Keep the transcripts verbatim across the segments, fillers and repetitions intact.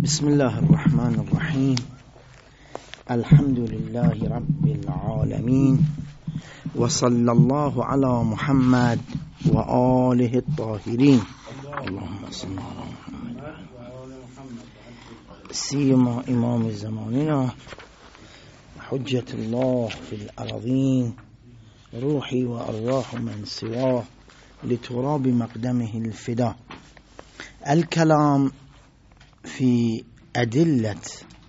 بسم الله الرحمن الرحيم. الحمد لله رب العالمين، وصلى الله على محمد وآله الطاهرين. اللهم صل على محمد سيما إمام زماننا، حجة الله في الأرضين، روحي وأرواح من سواه لتراب مقدمه الفداء. الكلام في أدلة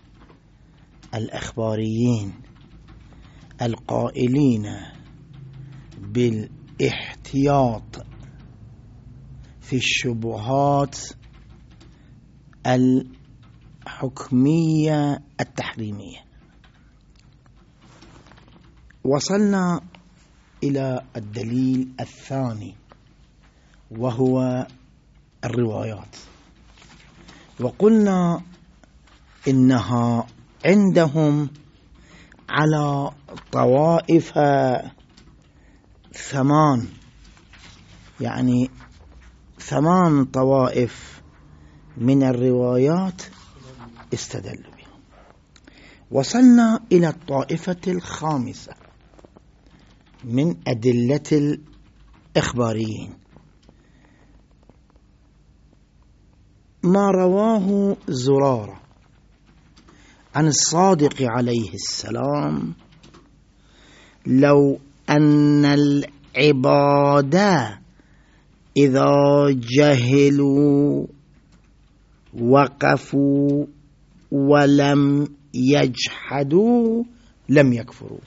الأخباريين القائلين بالاحتياط في الشبهات الحكمية التحريمية. وصلنا إلى الدليل الثاني وهو الروايات، وقلنا إنها عندهم على طوائف ثمان، يعني ثمان طوائف من الروايات استدلوا بها. وصلنا إلى الطائفة الخامسة من أدلة الإخباريين، ما رواه زرارة عن الصادق عليه السلام: لو أن العباد إذا جهلوا وقفوا ولم يجحدوا لم يكفروا.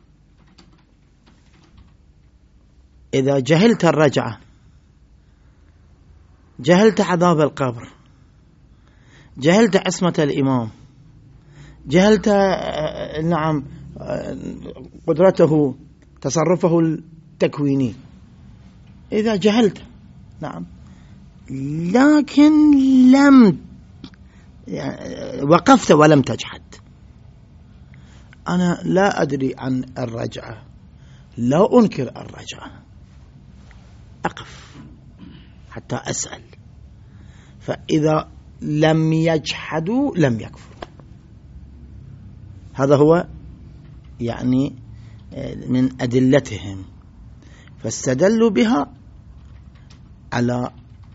إذا جهلت الرجعة، جهلت عذاب القبر، جهلت عصمة الإمام، جهلت نعم قدرته تصرفه التكويني، إذا جهلت نعم لكن لم وقفت ولم تجحد. أنا لا أدري عن الرجعة، لا أنكر الرجعة، أقف حتى أسأل، فإذا لم يجحدوا لم يكفروا. هذا هو يعني من أدلتهم، فاستدلوا بها على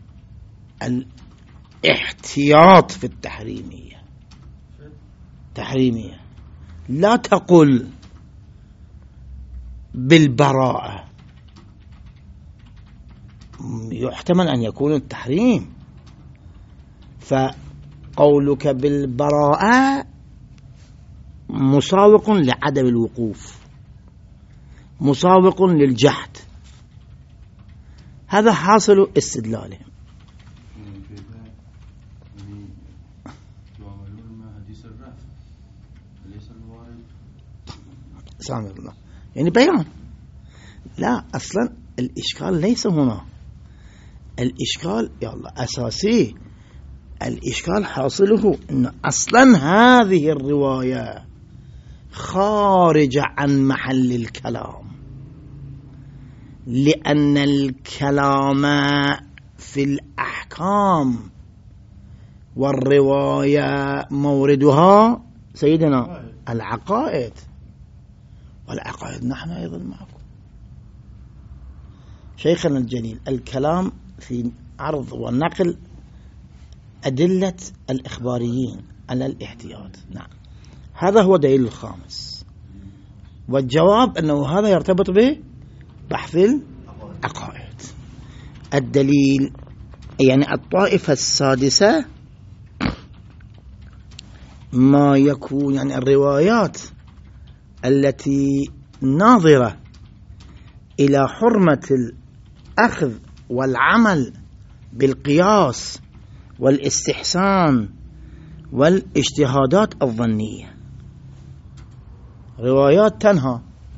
الاحتياط في التحريمية. تحريمية لا تقل بالبراءة، يحتمل أن يكون التحريم، فقولك بالبراءة مساوق لعدم الوقوف، مساوق للجحد. هذا حاصل استدلالهم. سامر الله يعني بيان. لا، أصلا الإشكال ليس هنا، الإشكال يا الله أساسي، الإشكال حاصله أن أصلا هذه الرواية خارجة عن محل الكلام، لأن الكلام في الأحكام والرواية موردها سيدنا العقائد، والعقائد نحن أيضا معكم. شيخنا الجليل الكلام في عرض ونقل أدلة الإخباريين على الاحتياط. نعم، هذا هو دليل الخامس، والجواب أنه هذا يرتبط به بحث العقائد. الدليل يعني الطائفة السادسة ما يكون يعني الروايات التي ناظرة إلى حرمة الأخذ والعمل بالقياس والاستحسان والاجتهادات الظنية. روايات تنهى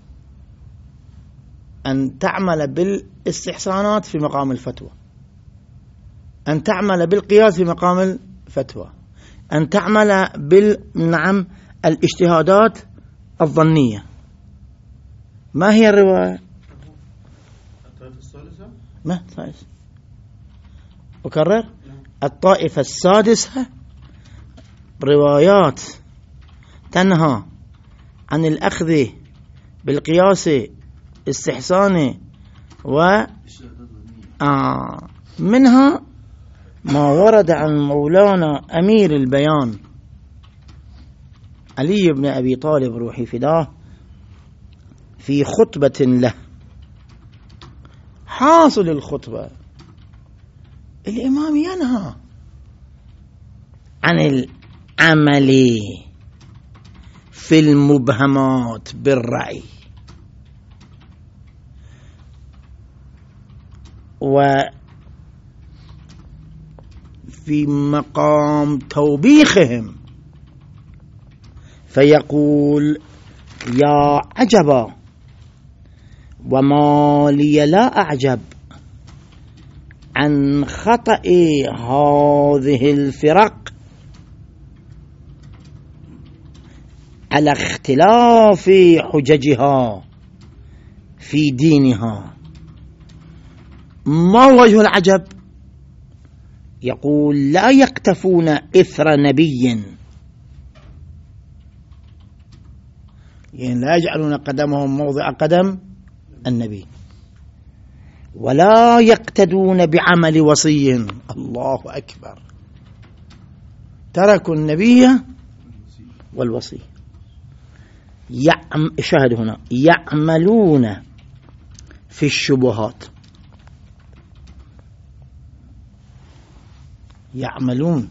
أن تعمل بالاستحسانات في مقام الفتوى، أن تعمل بالقياس في مقام الفتوى، أن تعمل بالنعم الاجتهادات الظنية. ما هي الرواية؟ ما ثالث أكرر الطائفة السادسة روايات تنهى عن الأخذ بالقياس استحساني و آه منها ما ورد عن مولانا أمير البيان علي بن أبي طالب روحي فداه في خطبة له. حاصل الخطبة الإمام ينهى عن العمل في المبهمات بالرأي، وفي مقام توبيخهم فيقول: يا عجبا وما لي لا أعجب عن خطأ هذه الفرق على اختلاف حججها في دينها. ما وجه العجب؟ يقول: لا يقتفون إثر نبي، يعني لا يجعلون قدمهم موضع قدم النبي، ولا يقتدون بعمل وصي. الله أكبر، تركوا النبي والوصي. يعم شاهد هنا: يعملون في الشبهات، يعملون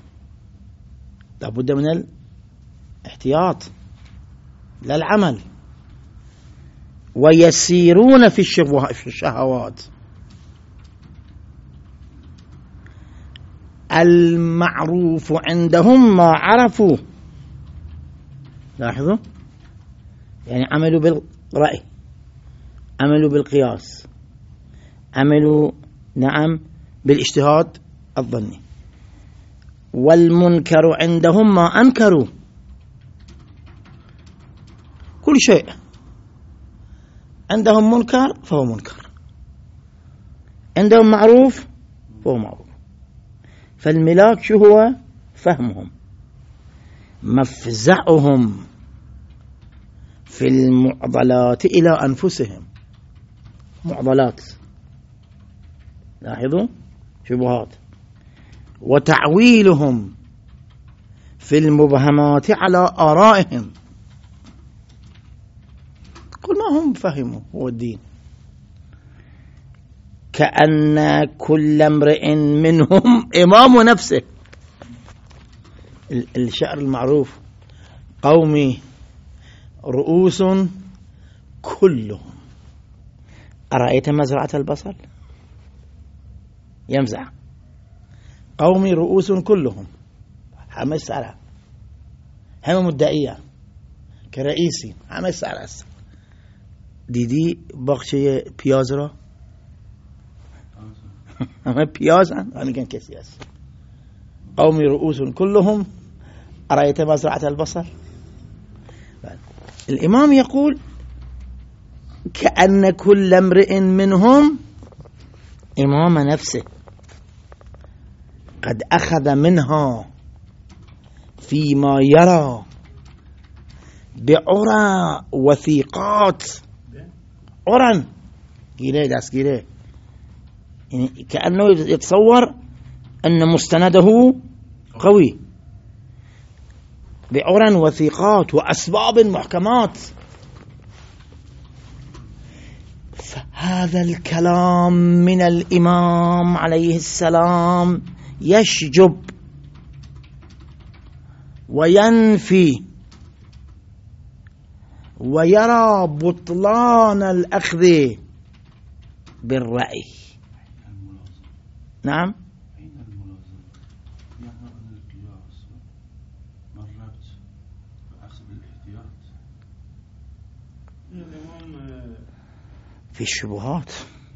لابد من الاحتياط لا العمل، ويسيرون في الشهوات. المعروف عندهم ما عرفوا، لاحظوا، يعني عملوا بالرأي، عملوا بالقياس، عملوا نعم بالاجتهاد الظني. والمنكر عندهم ما أنكروا، كل شيء عندهم منكر فهو منكر، عندهم معروف فهو معروف. فالملاك شو هو؟ فهمهم. مفزعهم في المعضلات إلى أنفسهم، معضلات، لاحظوا، شبهات. وتعويلهم في المبهمات على آرائهم، كل ما هم فهموا هو الدين. كأن كل امرئ منهم إمام نفسه. الشعر المعروف: قومي رؤوس كلهم، أرأيت مزرعة البصل؟ يمزع. قومي رؤوس كلهم، حمس على هم مدعية كرئيسي، حمس على دیدی باغچه پیاز را؟ همه پیاز هم و میگن کسی هست. قوم رؤوس كلهم أرأيت مزرعة البصل. الإمام يقول: كأن كل امرئ منهم إمام نفسه، قد أخذ منها فيما يرى بعرى وثيقات. عرن جيلي داس جيلي، يعني كأنه يتصور أن مستنده قوي، بعرن وثيقات وأسباب محكمات. فهذا الكلام من الإمام عليه السلام يشجب وينفي ويرى بطلان الأخذ بالرأي. نعم. في الشبهات،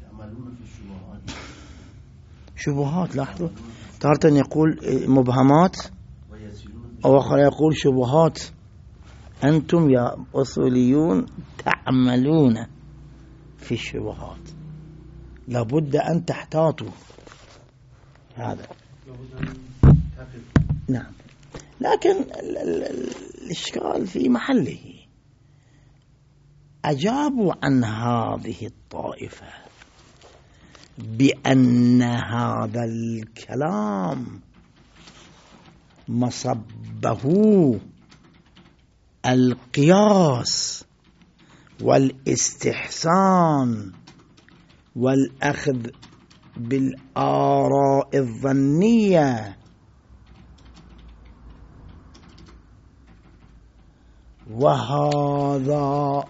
شبهات. لاحظوا، تارة يقول مبهمات أو آخر يقول شبهات. أنتم يا أصوليون تعملون في الشبهات، لابد أن تحتاطوا هذا. نعم. لكن ال ال ال الإشكال في محله. أجابوا عن هذه الطائفة بأن هذا الكلام مصبه القياس والاستحسان والأخذ بالآراء الظنية، وهذا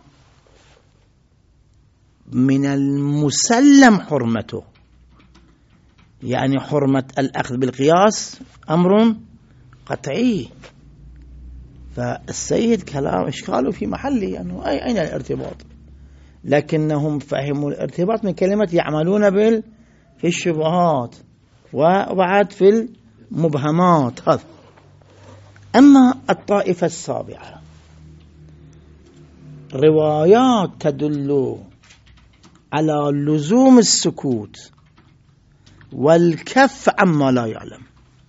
من المسلم حرمته، يعني حرمة الأخذ بالقياس أمر قطعي. فالسيد كلام إشكاله في محله، يعني أي أين الارتباط؟ لكنهم فهموا الارتباط من كلمة يعملون بال في الشبهات وبعد في المبهمات. هذا. أما الطائفة السابعة، روايات تدل على لزوم السكوت والكف عما لا يعلم،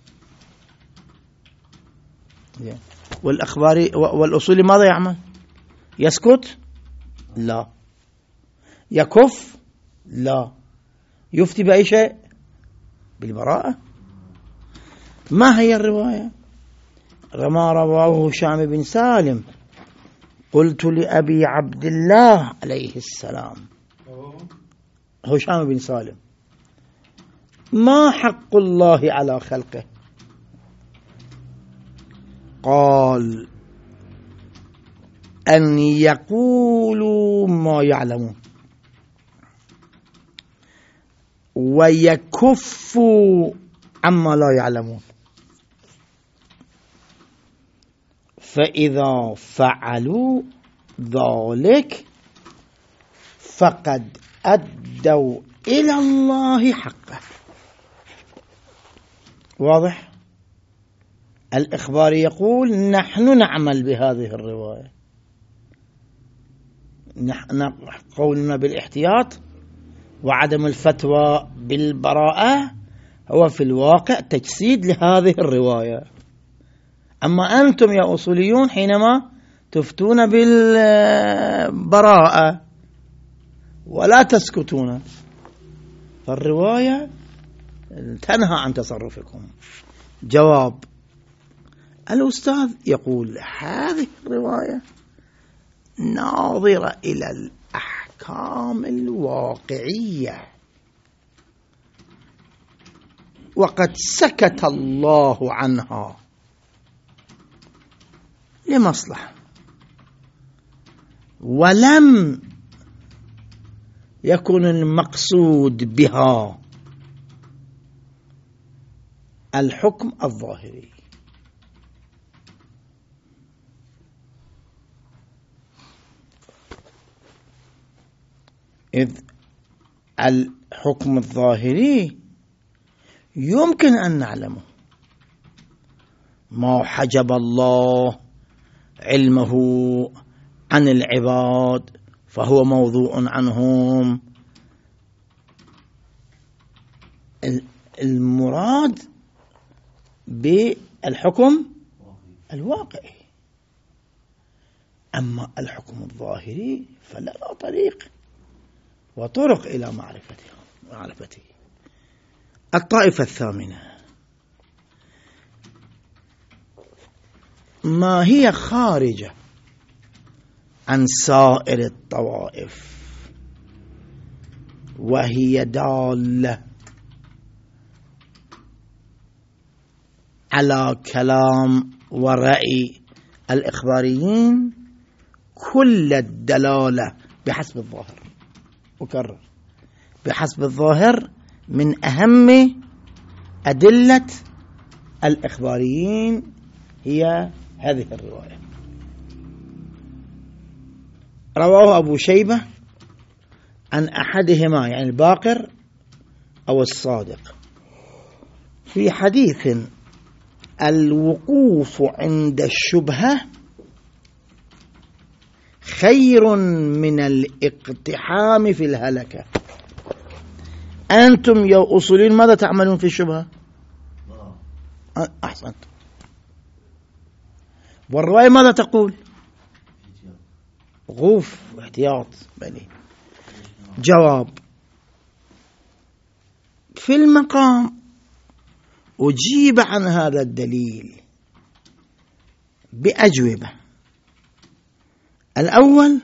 والأخباري والأصولي ماذا يعمل؟ يسكت؟ لا. يكف؟ لا. يفتي بأي شيء؟ بالبراءة. ما هي الرواية؟ ما رواه هشام بن سالم: قلت لأبي عبد الله عليه السلام، هشام بن سالم: ما حق الله على خلقه؟ قال: أن يقولوا ما يعلمون ويكفوا عما لا يعلمون، فإذا فعلوا ذلك فقد أدوا إلى الله حقه. واضح؟ الإخباري يقول: نحن نعمل بهذه الرواية، نحن قولنا بالاحتياط وعدم الفتوى بالبراءة هو في الواقع تجسيد لهذه الرواية. أما أنتم يا أصوليون حينما تفتون بالبراءة ولا تسكتون، فالرواية تنهى عن تصرفكم. جواب: الأستاذ يقول هذه الرواية ناظرة إلى الأحكام الواقعية، وقد سكت الله عنها لمصلحة، ولم يكن المقصود بها الحكم الظاهري. إذ الحكم الظاهري يمكن أن نعلمه، ما حجب الله علمه عن العباد فهو موضوع عنهم. المراد بالحكم الواقعي، أما الحكم الظاهري فلا طريق وطرق إلى معرفته معرفته. الطائفة الثامنة: ما هي خارجة عن سائر الطوائف، وهي دالة على كلام ورأي الإخباريين كل الدلالة بحسب الظاهر. أكرر: بحسب الظاهر من أهم أدلة الإخباريين هي هذه الرواية. رواه أبو شيبة عن أحدهما، يعني الباقر أو الصادق، في حديث: الوقوف عند الشبهة خير من الاقتحام في الهلكة. أنتم يا أصولين ماذا تعملون في الشبهة؟ أحسنت. والرواية ماذا تقول؟ وقوف واحتياط. بني جواب: في المقام أجيب عن هذا الدليل بأجوبة. الأول: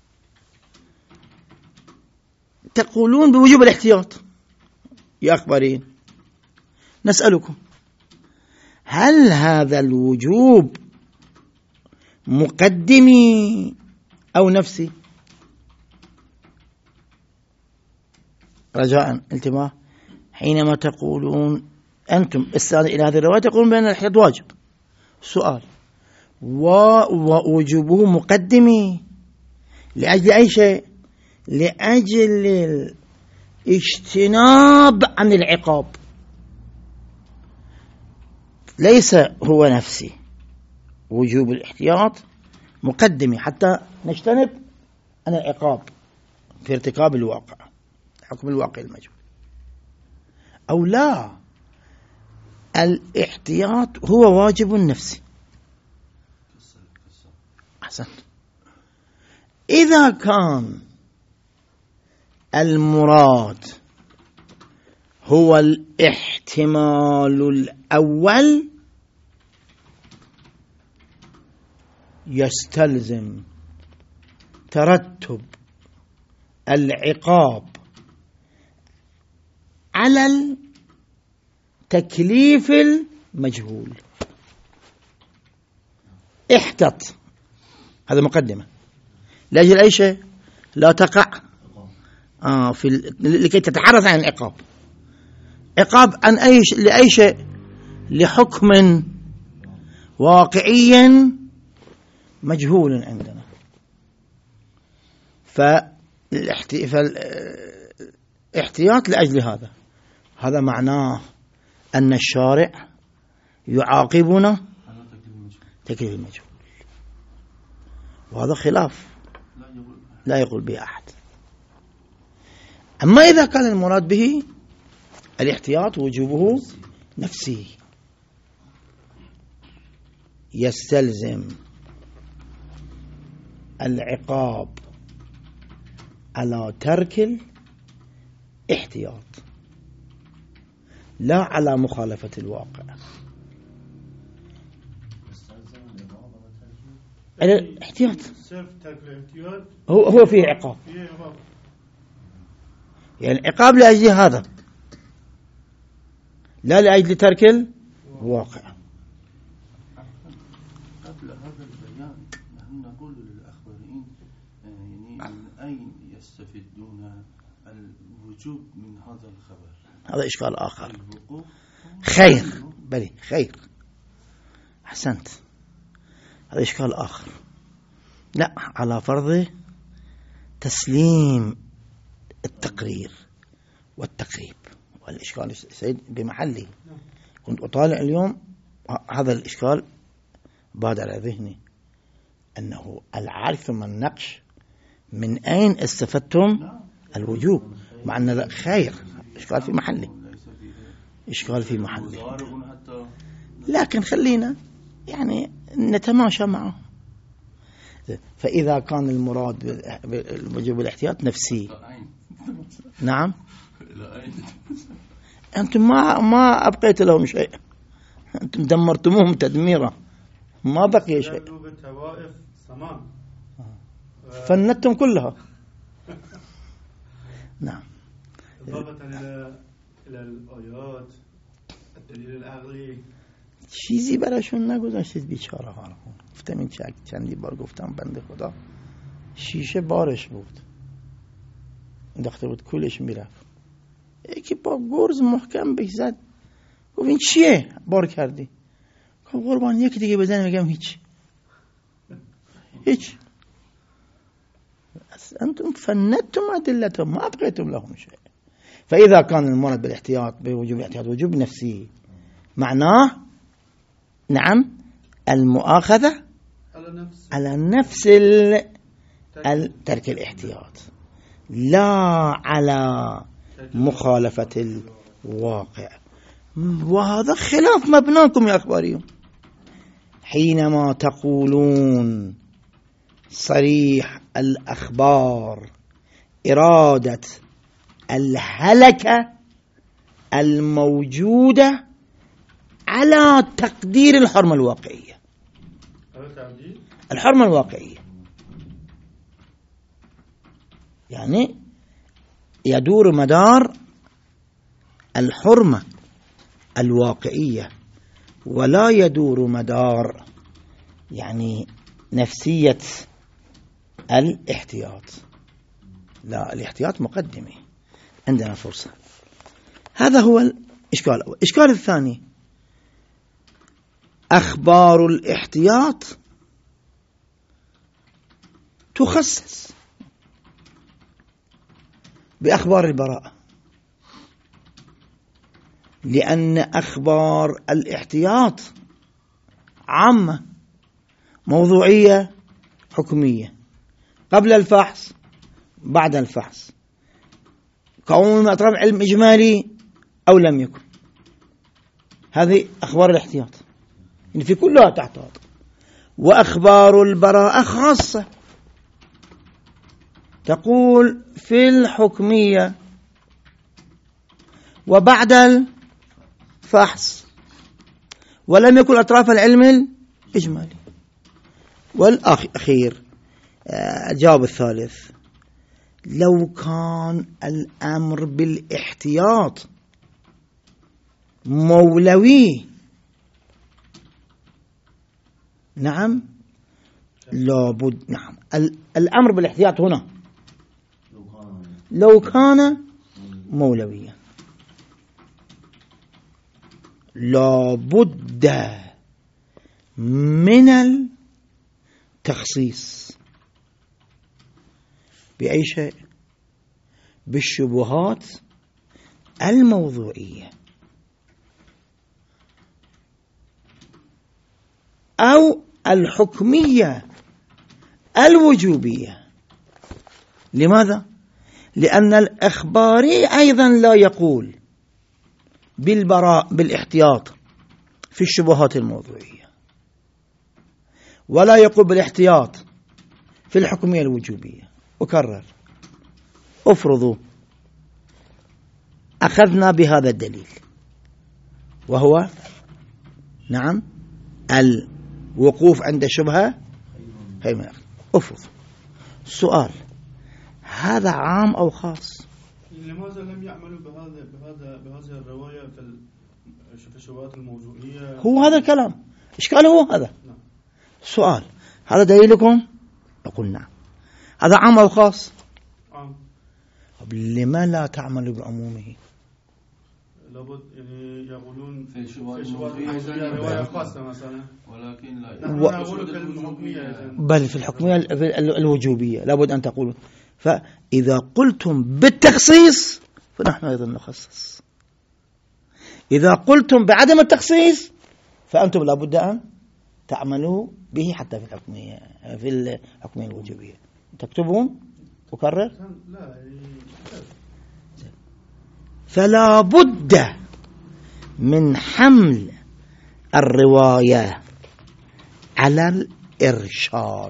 تقولون بوجوب الاحتياط يا أخبارين، نسألكم: هل هذا الوجوب مقدمي أو نفسي؟ رجاء التماس، حينما تقولون أنتم استند إلى هذه الرواية تقولون بأن الاحتياط واجب. سؤال: ووجوبه مقدمي لأجل أي شيء؟ لأجل الاجتناب عن العقاب، ليس هو نفسي. وجوب الاحتياط مقدمي حتى نجتنب عن العقاب في ارتكاب الواقع، حكم الواقع المجهول. أو لا، الاحتياط هو واجب نفسي. أحسنت. إذا كان المراد هو الاحتمال الأول يستلزم ترتب العقاب على التكليف المجهول. احتط، هذا مقدمة لأجل أي شيء لا تقع آه في لكي تتحرز عن العقاب. عقاب عن أي ش... لأي شيء؟ لحكم واقعي مجهول عندنا. فالاحتياط لأجل هذا، هذا معناه أن الشارع يعاقبنا تكليف المجهول، وهذا خلاف لا يقول به أحد. أما إذا كان المراد به الاحتياط وجوبه نفسي، يستلزم العقاب على ترك الاحتياط لا على مخالفة الواقع. الاحتياط هو هو فيه عقاب، يعني العقاب لأجل هذا لا لأجل ترك الواقع. قبل هذا البيان نحن نقول للأخباريين يعني من أين يستفيدون الوجوب من هذا الخبر؟ هذا إشكال آخر. خير بلي خير أحسنت، هذا إشكال آخر. لا، على فرض تسليم التقرير والتقريب، والإشكال سيد بمحله. كنت أطالع اليوم هذا الإشكال بادر على ذهني، أنه العرف من النقش من أين استفدتم الوجوب، مع أن خير إشكال في محله، إشكال في محله. لكن خلينا يعني نتماشى معه. فإذا كان المراد بالوجوب الاحتياط نفسي، نعم، أنتم ما ما أبقيت لهم شيء، أنتم دمرتموهم تدميرا، ما بقي شيء، فندتم كلها. نعم. إضافة إلى إلى الآيات الدليل العقلی چیزی براشون نگذاشتید بیچاره ها رو. گفتم این چک چندی بار گفتم بنده خدا شیشه بارش بود، انداخته بود کولش میرفت، یکی با گرز محکم بهش زد. گفت این چیه بار کردی؟ گفت قربان یکی دیگه بزن. میگم هیچ هیچ انتم فندتم ادلتهم ما ابقيتم لهم شيء. فاذا كان المراد بالاحتياط بوجوب الاحتياط وجوب نفسي، معناه نعم المؤاخذة على نفس ترك الاحتياط لا على مخالفة الواقع. وهذا خلاف مبناكم يا أخباريون. حينما تقولون صريح الأخبار إرادة الهلكة الموجودة على تقدير الحرمة الواقعية. الحرمة الواقعية يعني يدور مدار الحرمة الواقعية ولا يدور مدار يعني نفسية الاحتياط. لا، الاحتياط مقدمة، عندنا فرصة. هذا هو الإشكال الأول. الإشكال الثاني أخبار الاحتياط تخصص بأخبار البراءة، لأن أخبار الاحتياط عامة موضوعية حكمية، قبل الفحص بعد الفحص، كون من أطراف علم إجمالي أو لم يكن. هذه أخبار الاحتياط يعني في كلها تحتاط. وأخبار البراءة خاصة، تقول في الحكمية وبعد الفحص، ولم يكن أطراف العلم الإجمالي. والأخير الجواب الثالث، لو كان الأمر بالاحتياط مولوي، نعم لابد، نعم الأمر بالاحتياط هنا لو كان مولويا لابد من التخصيص بأي شيء؟ بالشبهات الموضوعية أو الحكمية الوجوبية. لماذا؟ لأن الإخباري أيضا لا يقول بالبراء بالاحتياط في الشبهات الموضوعية، ولا يقول بالاحتياط في الحكمية الوجوبية. أكرر، افرضوا أخذنا بهذا الدليل وهو نعم الوقوف عند شبهة هي. افرض السؤال، هذا عام أو خاص؟ لماذا لم يعملوا بهذا بهذا بهذه الرواية في الشبهات الموضوعية؟ هو هذا الكلام، إشكاله هو هذا. نعم. سؤال، هذا دليلكم؟ نقول نعم. هذا عام أو خاص؟ عام. لما لا تعمل بعمومه؟ لابد يعني يقولون في الشبهات الموضوعية رواية خاصة مثلا، ولكن لا و... نقول في الحكمية، بل في الحكمية الوجوبية لابد أن تقولوا. فإذا قلتم بالتخصيص فنحن أيضا نخصص، إذا قلتم بعدم التخصيص فأنتم لابد أن تعملوا به حتى في الحكمية في الحكمية الوجوبية. تكتبون؟ أكرر؟ لا. فلا بد من حمل الرواية على الإرشاد،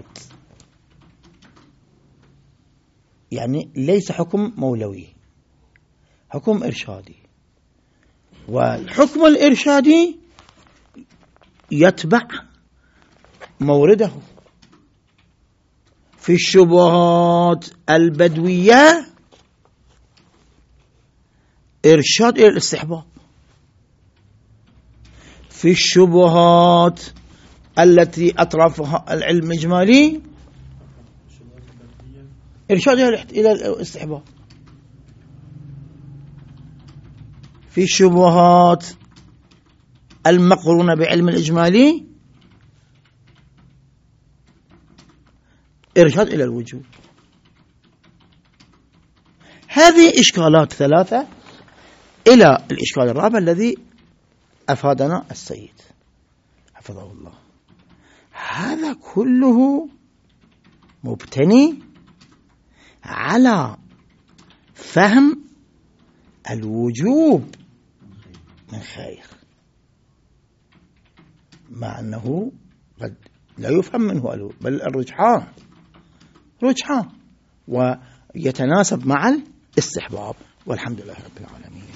يعني ليس حكم مولوي، حكم إرشادي. والحكم الإرشادي يتبع مورده. في الشبهات البدوية إرشاد إلى الاستحباب، في الشبهات التي أطرافها العلم الإجمالي إرشاد إلى الاستحباب، في الشبهات المقرونة بعلم الإجمالي إرشاد إلى الوجوب. هذه إشكالات ثلاثة إلى الإشكال الرابع الذي أفادنا السيد حفظه الله. هذا كله مبتني على فهم الوجوب من خير، مع أنه قد لا يفهم منه ألو، بل الرجحان رجحان ويتناسب مع الاستحباب. والحمد لله رب العالمين.